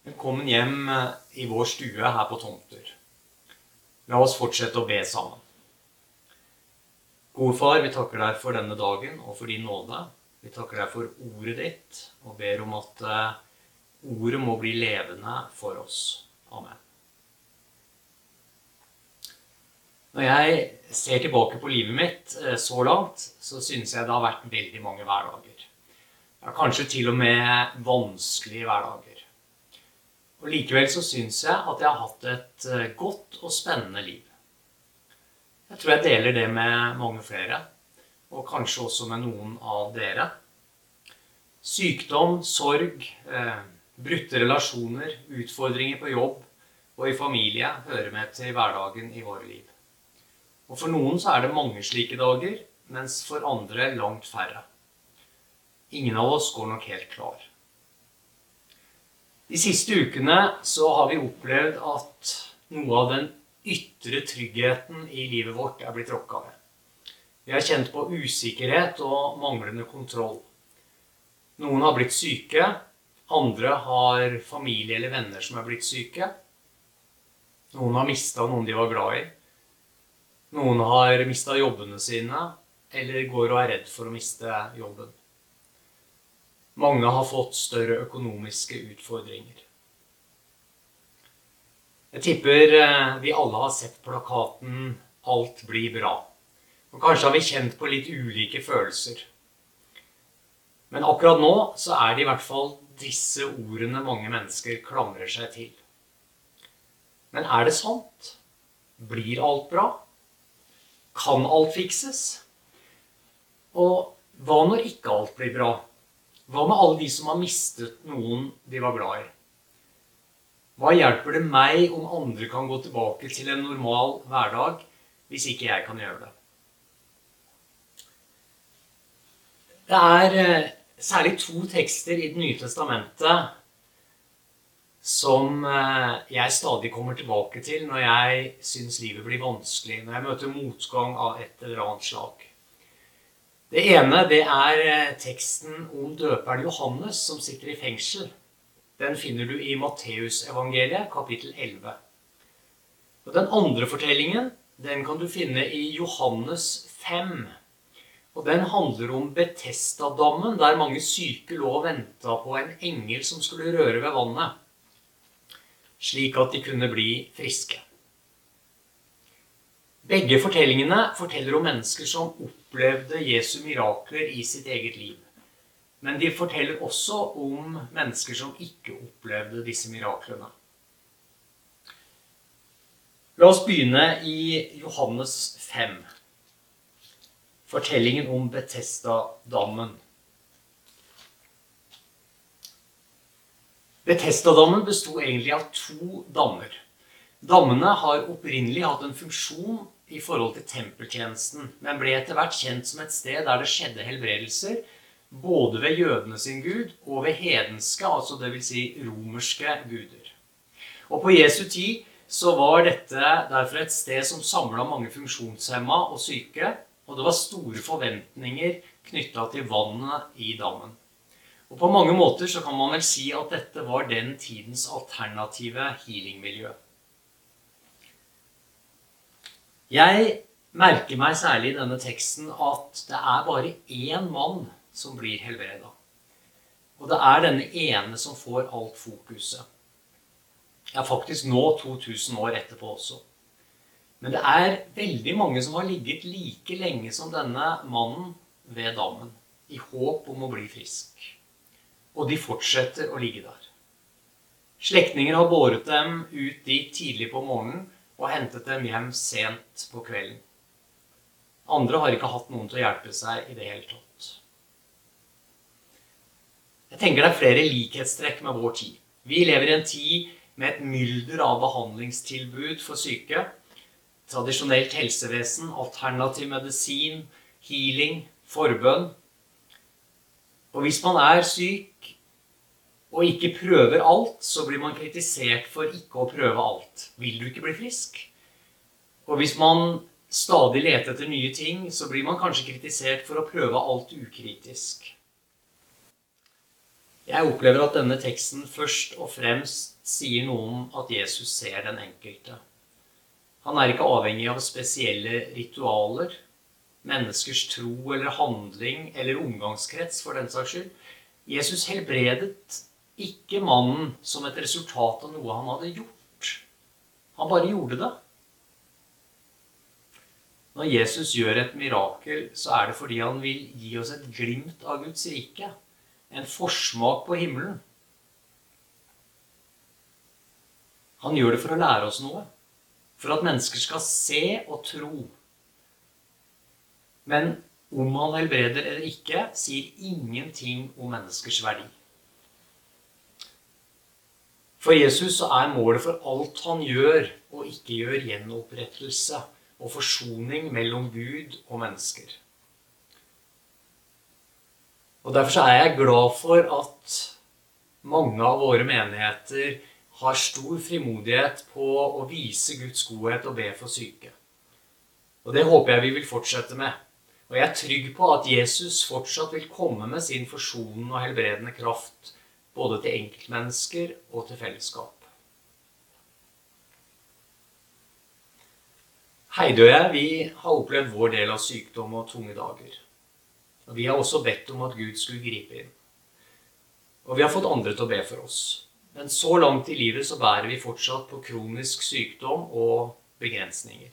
Velkommen hjem i vår stue her på Tomter. La oss fortsette å be sammen. Gode far, vi takker deg for denne dagen og for din nåde. Vi takker deg for ordet ditt og ber om at ordet må bli levende for oss. Amen. Når jeg ser tilbake på livet mitt så langt, så synes jeg det har vært veldig mange hverdager. Ja, kanskje til og med vanskelige hverdager. Og likevel så synes jeg at jeg har hatt et godt og spennende liv. Jeg tror jeg deler det med mange flere, og kanskje også med noen av dere. Sykdom, sorg, brutte relasjoner, utfordringer på jobb og i familie hører med til hverdagen i våre liv. Og for noen så er det mange slike dager, mens for andre langt færre. Ingen av oss går nok helt klar. De siste ukene så har vi opplevd at noe av den ytre tryggheten i livet vårt er blitt rokket ved. Vi har kjent på usikkerhet og manglende kontroll. Noen har blitt syke, andre har familie eller venner som er blitt syke. Noen har mistet noen de var glad i. Noen har mistet jobbene sine, eller går og er redd for å miste jobben. Mange har fått større økonomiske utfordringer. Jeg tipper vi alle har sett plakaten «Alt blir bra». Og kanskje har vi kjent på litt ulike følelser. Men akkurat nå så er det i hvert fall disse ordene mange mennesker klamrer seg til. Men er det sant? Blir alt bra? Kan alt fikses? Og hva når ikke alt blir bra? Hva med alle de som har mistet noen de var glad i? Hva hjelper det meg om andre kan gå tilbake til en normal hverdag hvis ikke jeg kan gjøre det? Det er særlig 2 tekster i Det nye testamentet som jeg stadig kommer tilbake til når jeg synes livet blir vanskelig, når jeg møter motgang av et eller annet slag. Det ene, det er teksten om døperen Johannes som sitter i fengsel. Den finner du i Matteus evangeliet, kapittel 11. Og den andre fortellingen, den kan du finne i Johannes 5. Og den handler om Betesda-dammen, der mange syke lå og ventet på en engel som skulle røre ved vannet, slik at de kunne bli friske. Begge fortellingene forteller om mennesker som opplevde Jesu mirakler i sitt eget liv. Men de forteller også om mennesker som ikke opplevde disse miraklene. La oss begynne i Johannes 5. Fortellingen om Betesda-dammen. Betesda-dammen bestod egentlig av 2 dammer. Dammene har opprinnelig hatt en funksjon i forhold til tempeltjenesten, men ble etter hvert kjent som et sted der det skjedde helbredelser, både ved jødene sin gud og ved hedenske, altså det vil si romerske guder. Og på Jesu tid så var dette derfor et sted som samlet mange funksjonshemma og syke, og det var store forventninger knyttet til vannet i dammen. Og på mange måter så kan man vel si at dette var den tidens alternative healingmiljø. Jeg merker meg særlig i denne teksten at det er bare 1 mann som blir helbredet. Og det er denne ene som får alt fokuset. Ja, faktisk nå 2000 år etterpå også. Men det er veldig mange som har ligget like lenge som denne mannen ved dammen, i håp om å bli frisk. Og de fortsetter å ligge der. Slektninger har båret dem ut dit tidlig på morgenen, og hentet dem hjem sent på kvelden. Andre har ikke hatt noen til å hjelpe seg i det hele tatt. Jeg tenker det er flere likhetstrekk med vår tid. Vi lever i en tid med et mylder av behandlingstilbud for syke, tradisjonelt helsevesen, alternativ medisin, healing, forbønn. Og hvis man er syk og ikke prøver alt, så blir man kritisert for ikke å prøve alt. Vil du ikke bli frisk? Og hvis man stadig leter etter nye ting, så blir man kanskje kritisert for å prøve alt ukritisk. Jeg opplever at denne teksten først og fremst sier noe om at Jesus ser den enkelte. Han er ikke avhengig av spesielle ritualer, menneskers tro eller handling eller omgangskrets for den saks skyld. Jesus helbredet ikke mannen som et resultat av noe han hadde gjort. Han bare gjorde det. Når Jesus gjør et mirakel, så er det fordi han vil gi oss et glimt av Guds rike. En forsmak på himmelen. Han gjør det for å lære oss noe. For at mennesker skal se og tro. Men om han helbreder eller ikke, sier ingenting om menneskers verdi. For Jesus så er målet for alt han gjør, og ikke gjør gjenopprettelse og forsoning mellom Gud og mennesker. Og derfor så er jeg glad for at mange av våre menigheter har stor frimodighet på å vise Guds godhet og be for syke. Og det håper jeg vi vil fortsette med. Og jeg er trygg på at Jesus fortsatt vil komme med sin forsonende og helbredende kraft, både til enkeltmennesker og til fellesskap. Heidi og jeg, vi har opplevd vår del av sykdom og tunge dager. Og vi har også bedt om at Gud skulle gripe inn. Og vi har fått andre til å be for oss. Men så langt i livet så bærer vi fortsatt på kronisk sykdom og begrensninger.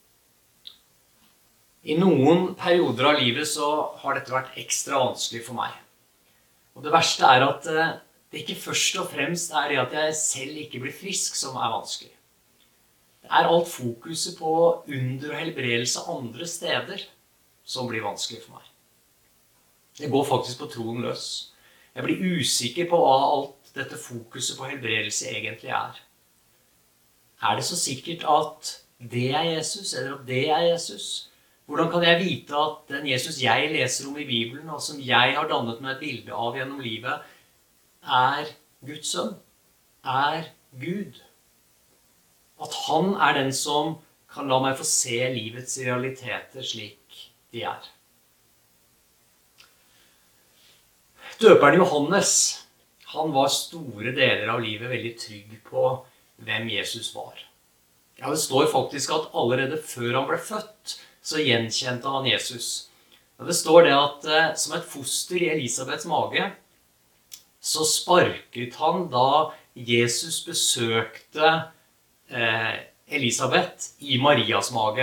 I noen perioder av livet så har dette vært ekstra vanskelig for meg. Og det verste er at det ikke først og fremst er det at jeg selv ikke blir frisk som er vanskelig. Det er alt fokuset på under og helbredelse andre steder som blir vanskelig for meg. Det går faktisk på troen løs. Jeg blir usikker på hva alt dette fokuset på helbredelse egentlig er. Er det så sikkert at det er Jesus, eller at det er Jesus? Hvordan kan jeg vite at den Jesus jeg leser om i Bibelen, og som jeg har dannet meg et bilde av gjennom livet, er Guds sønn, er Gud? At han er den som kan la meg få se livets realiteter slik de er. Døperen Johannes, han var store deler av livet veldig trygg på hvem Jesus var. Ja, det står faktisk at allerede før han ble født, så gjenkjente han Jesus. Og det står det at som et foster i Elisabeths mage, så sparket han da Jesus besøkte Elisabeth i Marias mage.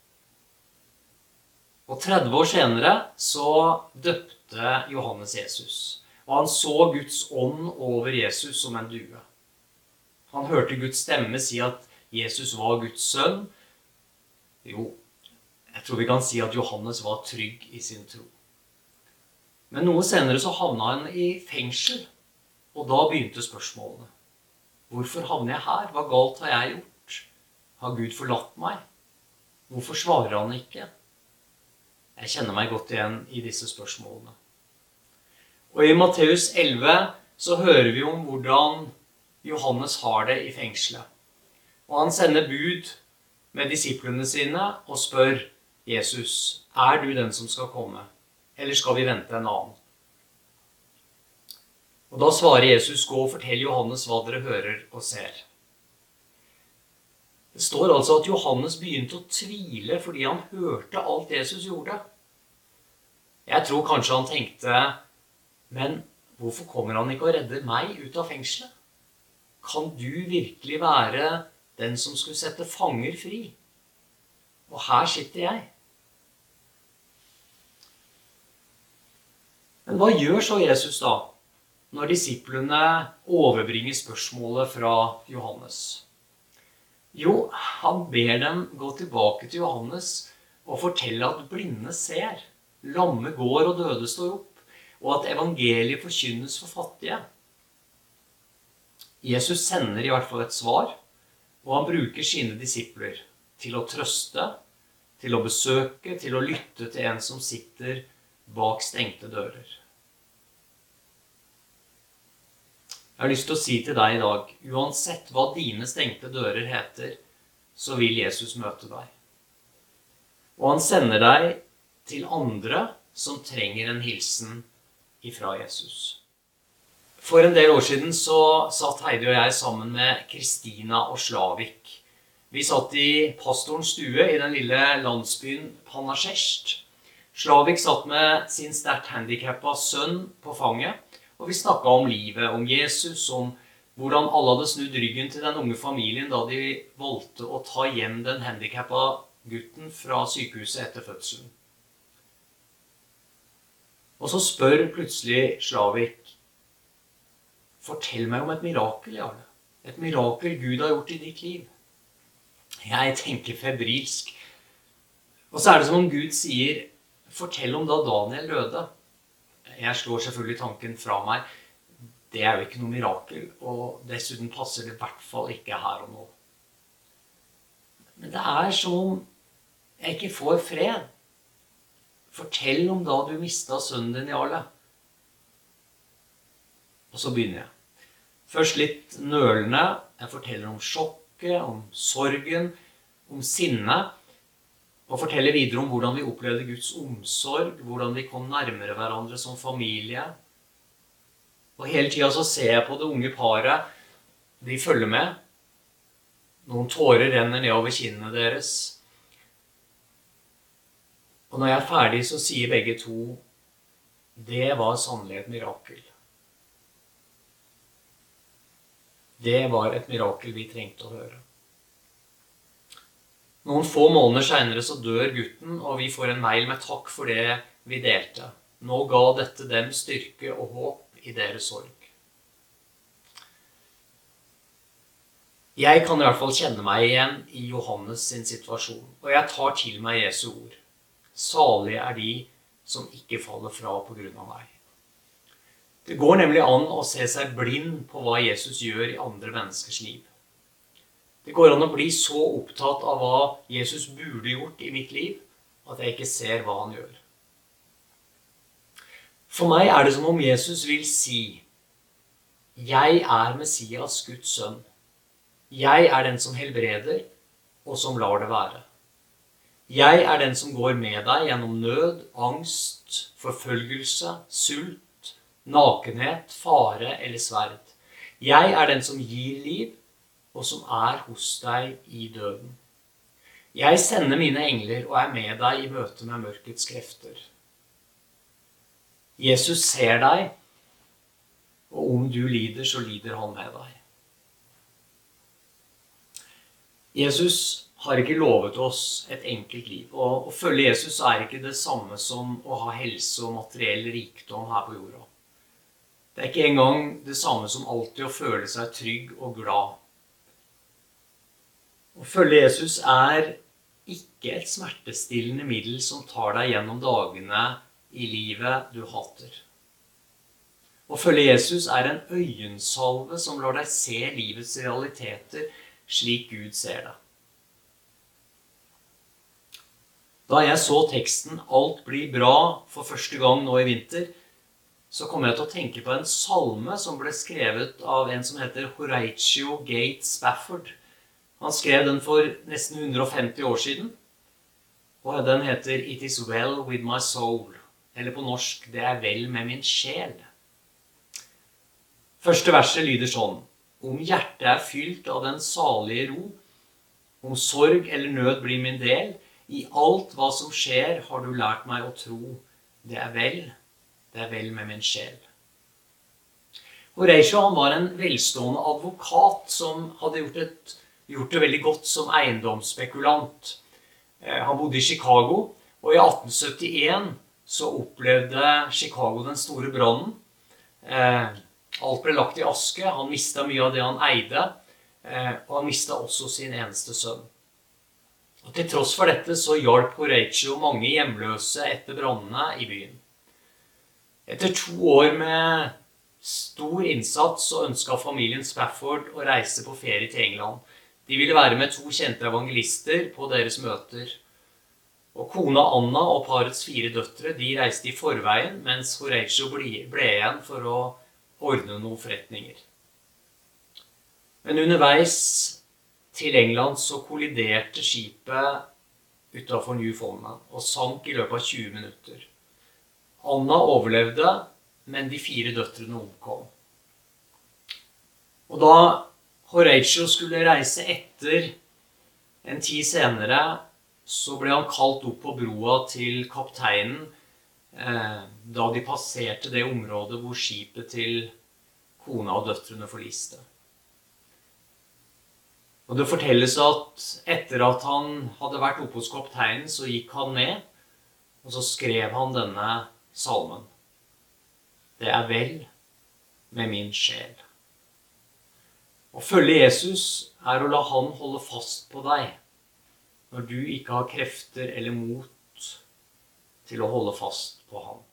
Og 30 år senere så døpte Johannes Jesus. Og han så Guds ånd over Jesus som en due. Han hørte Guds stemme si at Jesus var Guds sønn. Jo, jeg tror vi kan si at Johannes var trygg i sin tro. Men noe senere så havnet han i fengsel, og da begynte spørsmålene. Hvorfor havner jeg her? Hva galt har jeg gjort? Har Gud forlatt meg? Hvorfor svarer han ikke? Jeg kjenner meg godt igjen i disse spørsmålene. Og i Matteus 11 så hører vi om hvordan Johannes har det i fengselet. Og han sender bud med disiplene sine og spør Jesus, er du den som skal komme, eller skal vi vente en annen? Og da svarer Jesus, gå og fortell Johannes hva dere hører og ser. Det står altså at Johannes begynte å tvile fordi han hørte alt Jesus gjorde. Jeg tror kanskje han tenkte, men hvorfor kommer han ikke og redder meg ut av fengselet? Kan du virkelig være den som skulle sette fanger fri? Og her sitter jeg. Men hva gjør så Jesus da, når disiplene overbringer spørsmålet fra Johannes? Jo, han ber dem gå tilbake til Johannes og fortelle at blinde ser, lamme går og døde står opp, og at evangeliet forkynnes for fattige. Jesus sender i hvert fall et svar, og han bruker sine disipler til å trøste, til å besøke, til å lytte til en som sitter bak stengte dører. Jeg har lyst til å si til deg i dag, uansett hva dine stengte dører heter, så vil Jesus møte deg. Og han sender deg til andre som trenger en hilsen ifra Jesus. For en del år siden så satt Heidi og jeg sammen med Kristina og Slavik. Vi satt i pastorens stue i den lille landsbyen Panasjert. Slavik satt med sin sterkt handicappede sønn på fanget, og vi snakket om livet, om Jesus, om hvordan alle hadde snudd ryggen til den unge familien da de valgte å ta hjem den handicappede gutten fra sykehuset etter fødselen. Og så spør plutselig Slavik: fortell meg om et mirakel, Jarle. Et mirakel Gud har gjort i ditt liv. Jeg tenker febrilsk. Og så er det som om Gud sier: fortell om da Daniel døde. Jeg slår selvfølgelig tanken fra meg. Det er jo ikke noe mirakel, og dessuten passer det i hvert fall ikke her og nå. Men det er som om jeg ikke får fred. Fortell om da du mistet sønnen din, Jarle. Og så begynner jeg. Først litt nølende. Jeg forteller om sjokket, om sorgen, om sinne. Og forteller videre om hvordan vi opplevde Guds omsorg, hvordan vi kom nærmere hverandre som familie. Og hele tiden så ser jeg på det unge paret. De følger med. Noen tårer renner ned over kinnene deres. Og når jeg er ferdig, så sier begge to: det var sannelig et mirakel. Det var et mirakel vi trengte å høre. Noen få måneder senere så dør gutten, og vi får en mail med takk for det vi delte. Nå ga dette dem styrke og håp i deres sorg. Jeg kan i hvert fall kjenne meg igjen i Johannes sin situasjon, og jeg tar til meg Jesu ord. Salige er de som ikke faller fra på grunn av meg. Det går nemlig an å se seg blind på hva Jesus gjør i andre menneskers liv. Det går an å bli så opptatt av hva Jesus burde gjort i mitt liv, at jeg ikke ser hva han gjør. For meg er det som om Jesus vil si: jeg er Messias, Guds sønn. Jeg er den som helbreder, og som lar det være. Jeg er den som går med deg gjennom nød, angst, forfølgelse, sult, nakenhet, fare eller sverd. Jeg er den som gir liv, og som er hos deg i døden. Jeg sender mine engler og er med deg i møte med mørkets krefter. Jesus ser deg, og om du lider, så lider han med deg. Jesus har ikke lovet oss et enkelt liv, og å følge Jesus er ikke det samme som å ha helse og materiell rikdom her på jorda. Det er ikke engang det samme som alltid å føle seg trygg og glad. Å følge Jesus er ikke et smertestillende middel som tar deg gjennom dagene i livet du hater. Å følge Jesus er en øyensalve som lar deg se livets realiteter slik Gud ser det. Da jeg så teksten «Alt blir bra» for første gang nå i vinter, så kom jeg til å tenke på en salme som ble skrevet av en som heter Horatio Gates Spafford. Han skrev den for nesten 150 år siden, og den heter «It is well with my soul», eller på norsk «Det er vel med min sjel». Første verset lyder sånn: Om hjertet er fylt av den salige ro, om sorg eller nød blir min del, i alt hva som skjer har du lært meg å tro, det er vel med min sjel. Horatio, han var en velstående advokat som hadde gjort det veldig godt som eiendomsspekulant. Han bodde i Chicago, og i 1871 så opplevde Chicago den store brannen. Alt ble lagt i aske, han mistet mye av det han eide, og han mistet også sin eneste sønn. Og til tross for dette så hjalp Horatio mange hjemløse etter brannene i byen. Etter 2 år med stor innsats så ønsket familien Spafford å reise på ferie til England. De ville være med 2 kjente evangelister på deres møter. Og kona Anna og parets 4 døtre, de reiste i forveien, mens Horatio ble igjen for å ordne noen forretninger. Men underveis til England så kolliderte skipet utenfor Newfoundland og sank i løpet av 20 minutter. Anna overlevde, men de 4 døtrene omkom. Og da Horatio skulle reise etter en tid senere, så ble han kalt opp på broa til kapteinen da de passerte det området hvor skipet til kona og døtrene forliste. Og det fortelles at etter at han hadde vært oppe hos kapteinen, så gikk han ned, og så skrev han denne salmen. Det er vel med min sjel. Å følge Jesus er å la han holde fast på deg, når du ikke har krefter eller mot til å holde fast på han.